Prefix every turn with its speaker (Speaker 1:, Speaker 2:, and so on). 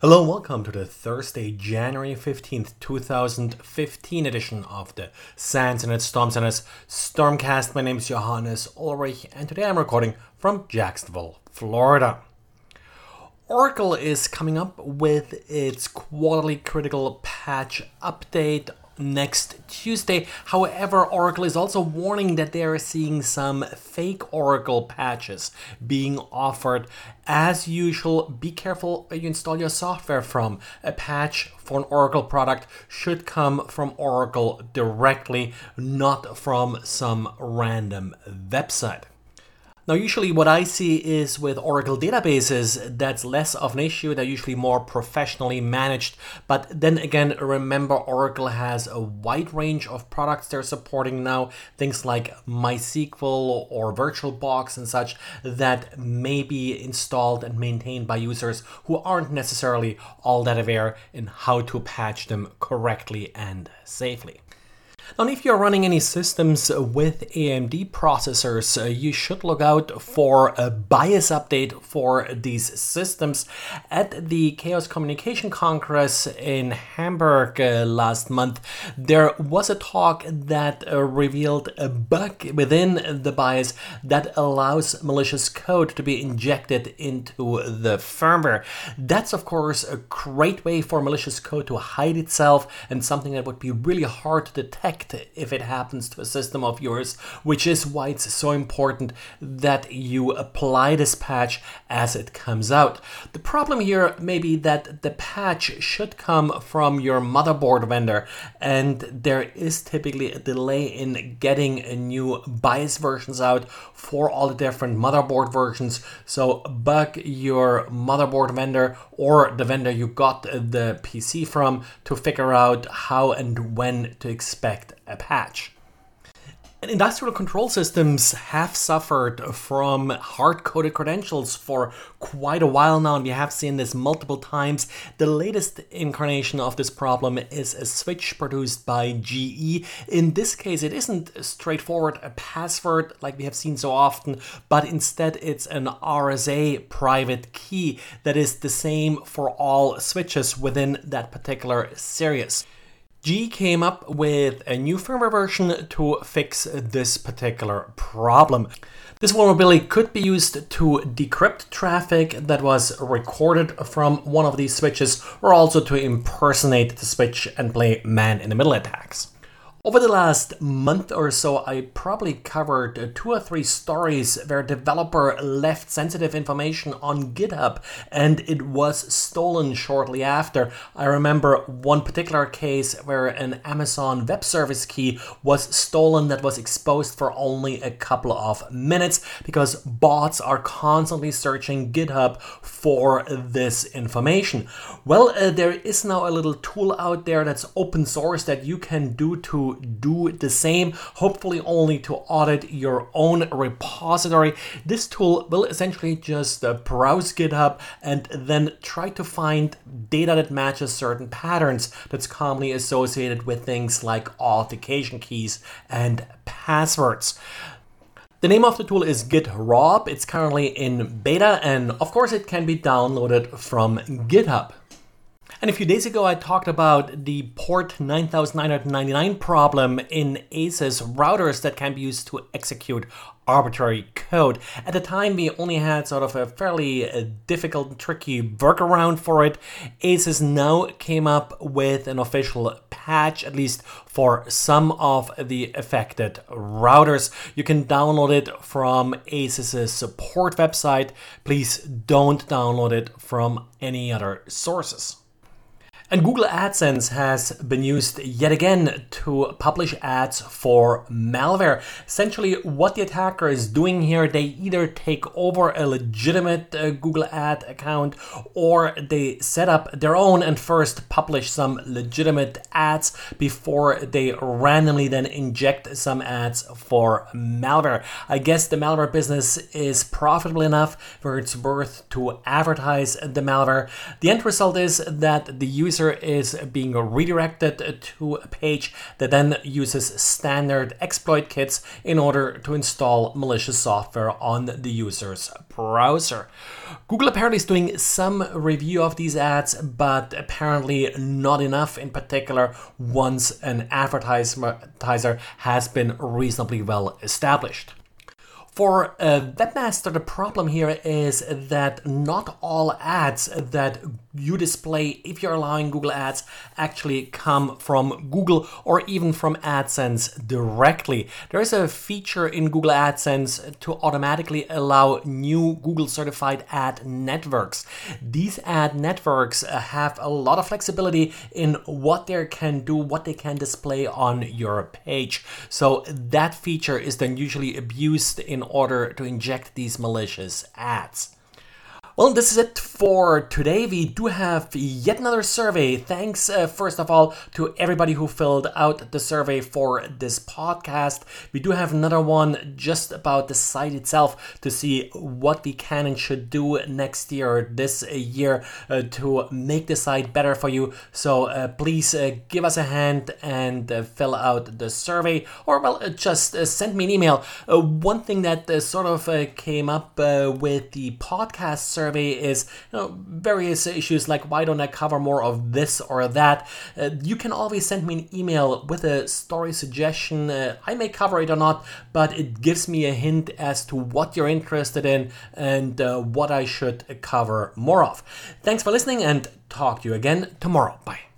Speaker 1: Hello and welcome to the Thursday, January 15th, 2015 edition of the SANS Internet Storm Center's Stormcast. My name is Johannes Ulrich and today I'm recording from Jacksonville, Florida. Oracle is coming up with its quarterly critical patch update next Tuesday. However, Oracle is also warning that they are seeing some fake Oracle patches being offered. As usual, be careful where you install your software from. A patch for an Oracle product should come from Oracle directly, not from some random website. Now, usually what I see is with Oracle databases, that's less of an issue. They're usually more professionally managed. But then again, remember, Oracle has a wide range of products they're supporting now. Things like MySQL or VirtualBox and such that may be installed and maintained by users who aren't necessarily all that aware in how to patch them correctly and safely. Now, if you're running any systems with AMD processors, you should look out for a BIOS update for these systems. At the Chaos Communication Congress in Hamburg last month, there was a talk that revealed a bug within the BIOS that allows malicious code to be injected into the firmware. That's, of course, a great way for malicious code to hide itself and something that would be really hard to detect if it happens to a system of yours, which is why it's so important that you apply this patch as it comes out. The problem here may be that the patch should come from your motherboard vendor, and there is typically a delay in getting new BIOS versions out for all the different motherboard versions. So bug your motherboard vendor or the vendor you got the PC from to figure out how and when to expect a patch. And industrial control systems have suffered from hard-coded credentials for quite a while now, and we have seen this multiple times. The latest incarnation of this problem is a switch produced by GE. In this case, it isn't straightforward a password like we have seen so often, but instead it's an RSA private key that is the same for all switches within that particular series. GE came up with a new firmware version to fix this particular problem. This vulnerability could be used to decrypt traffic that was recorded from one of these switches, or also to impersonate the switch and play man-in-the-middle attacks. Over the last month or so, I probably covered 2 or 3 stories where a developer left sensitive information on GitHub and it was stolen shortly after. I remember one particular case where an Amazon Web Service key was stolen that was exposed for only a couple of minutes because bots are constantly searching GitHub for this information. Well, there is now a little tool out there that's open source that you can do the same, hopefully only to audit your own repository. This tool will essentially just browse GitHub and then try to find data that matches certain patterns that's commonly associated with things like authentication keys and passwords. The name of the tool is GitRob. It's currently in beta, and of course it can be downloaded from GitHub. And a few days ago, I talked about the port 9999 problem in ASUS routers that can be used to execute arbitrary code. At the time, we only had sort of a fairly difficult and tricky workaround for it. ASUS now came up with an official patch, at least for some of the affected routers. You can download it from ASUS's support website. Please don't download it from any other sources. And Google AdSense has been used yet again to publish ads for malware. Essentially, what the attacker is doing here, they either take over a legitimate Google ad account or they set up their own and first publish some legitimate ads before they randomly then inject some ads for malware. I guess the malware business is profitable enough where it's worth to advertise the malware. The end result is that the user user is being redirected to a page that then uses standard exploit kits in order to install malicious software on the user's browser. Google apparently is doing some review of these ads, but apparently not enough, in particular once an advertiser has been reasonably well established. For a webmaster, the problem here is that not all ads that you display, if you're allowing Google Ads, actually come from Google or even from AdSense directly. There is a feature in Google AdSense to automatically allow new Google certified ad networks. These ad networks have a lot of flexibility in what they can do, what they can display on your page. So that feature is then usually abused in order to inject these malicious ads. Well, this is it for today. We do have yet another survey. Thanks, first of all, to everybody who filled out the survey for this podcast. We do have another one just about the site itself to see what we can and should do next year, this year, to make the site better for you. So please give us a hand and fill out the survey, or just send me an email. One thing that sort of came up with the podcast survey is various issues like why don't I cover more of this or that. You can always send me an email with a story suggestion. I may cover it or not, but it gives me a hint as to what you're interested in and what I should cover more of. Thanks for listening, and talk to you again tomorrow. Bye.